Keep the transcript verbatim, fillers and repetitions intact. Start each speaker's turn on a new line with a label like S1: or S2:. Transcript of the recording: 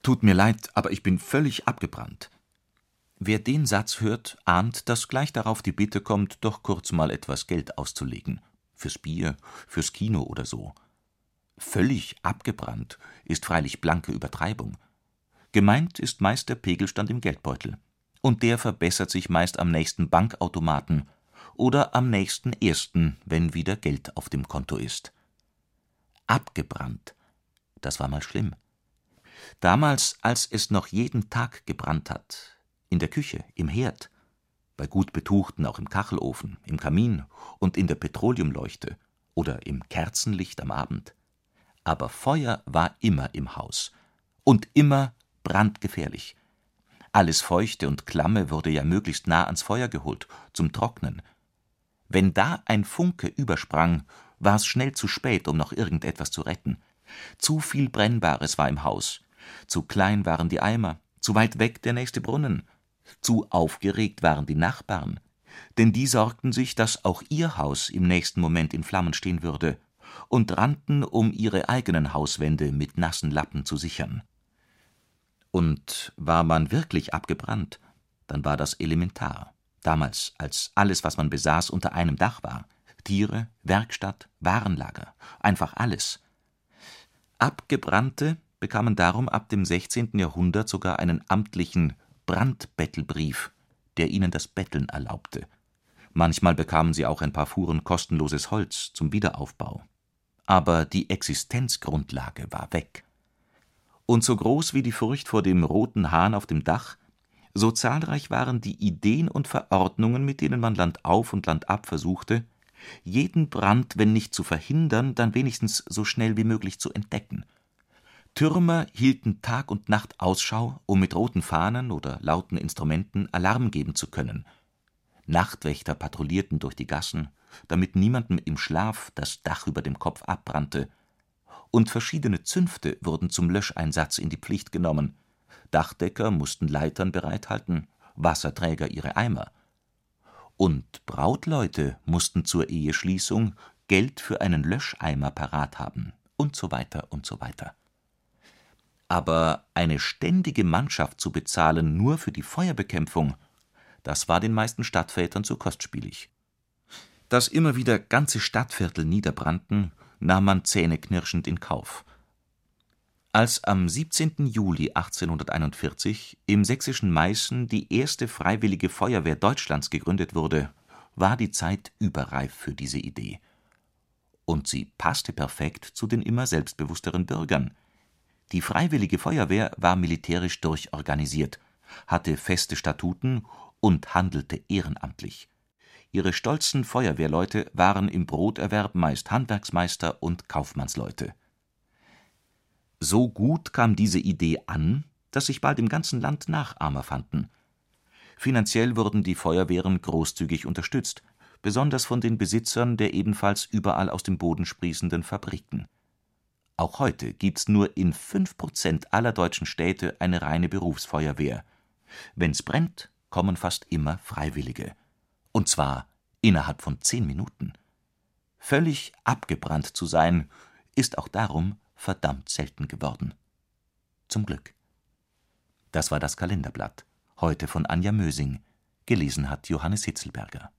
S1: »Tut mir leid, aber ich bin völlig abgebrannt.« Wer den Satz hört, ahnt, dass gleich darauf die Bitte kommt, doch kurz mal etwas Geld auszulegen. Fürs Bier, fürs Kino oder so. Völlig abgebrannt ist freilich blanke Übertreibung. Gemeint ist meist der Pegelstand im Geldbeutel. Und der verbessert sich meist am nächsten Bankautomaten oder am nächsten ersten, wenn wieder Geld auf dem Konto ist. Abgebrannt, das war mal schlimm. Damals, als es noch jeden Tag gebrannt hat, in der Küche, im Herd, bei gut Betuchten auch im Kachelofen, im Kamin und in der Petroleumleuchte oder im Kerzenlicht am Abend. Aber Feuer war immer im Haus und immer brandgefährlich. Alles Feuchte und Klamme wurde ja möglichst nah ans Feuer geholt, zum Trocknen. Wenn da ein Funke übersprang, war es schnell zu spät, um noch irgendetwas zu retten. Zu viel Brennbares war im Haus, zu klein waren die Eimer, zu weit weg der nächste Brunnen, zu aufgeregt waren die Nachbarn, denn die sorgten sich, dass auch ihr Haus im nächsten Moment in Flammen stehen würde, und rannten, um ihre eigenen Hauswände mit nassen Lappen zu sichern. Und war man wirklich abgebrannt, dann war das elementar. Damals, als alles, was man besaß, unter einem Dach war. Tiere, Werkstatt, Warenlager, einfach alles. Abgebrannte bekamen darum ab dem sechzehnten Jahrhundert sogar einen amtlichen Brandbettelbrief, der ihnen das Betteln erlaubte. Manchmal bekamen sie auch ein paar Fuhren kostenloses Holz zum Wiederaufbau. Aber die Existenzgrundlage war weg. Und so groß wie die Furcht vor dem roten Hahn auf dem Dach, so zahlreich waren die Ideen und Verordnungen, mit denen man landauf und landab versuchte, jeden Brand, wenn nicht zu verhindern, dann wenigstens so schnell wie möglich zu entdecken. Türmer hielten Tag und Nacht Ausschau, um mit roten Fahnen oder lauten Instrumenten Alarm geben zu können. Nachtwächter patrouillierten durch die Gassen, damit niemandem im Schlaf das Dach über dem Kopf abbrannte, und verschiedene Zünfte wurden zum Löscheinsatz in die Pflicht genommen. Dachdecker mussten Leitern bereithalten, Wasserträger ihre Eimer. Und Brautleute mussten zur Eheschließung Geld für einen Löscheimer parat haben, und so weiter und so weiter. Aber eine ständige Mannschaft zu bezahlen nur für die Feuerbekämpfung, das war den meisten Stadtvätern zu kostspielig. Dass immer wieder ganze Stadtviertel niederbrannten, nahm man zähneknirschend in Kauf. Als am siebzehnten Juli achtzehnhunderteinundvierzig im sächsischen Meißen die erste Freiwillige Feuerwehr Deutschlands gegründet wurde, war die Zeit überreif für diese Idee. Und sie passte perfekt zu den immer selbstbewussteren Bürgern. Die Freiwillige Feuerwehr war militärisch durchorganisiert, hatte feste Statuten und handelte ehrenamtlich. Ihre stolzen Feuerwehrleute waren im Broterwerb meist Handwerksmeister und Kaufmannsleute. So gut kam diese Idee an, dass sich bald im ganzen Land Nachahmer fanden. Finanziell wurden die Feuerwehren großzügig unterstützt, besonders von den Besitzern der ebenfalls überall aus dem Boden sprießenden Fabriken. Auch heute gibt's nur in fünf Prozent aller deutschen Städte eine reine Berufsfeuerwehr. Wenn's brennt, kommen fast immer Freiwillige. Und zwar innerhalb von zehn Minuten. Völlig abgebrannt zu sein, ist auch darum verdammt selten geworden. Zum Glück. Das war das Kalenderblatt, heute von Anja Mösing. Gelesen hat Johannes Hitzelberger.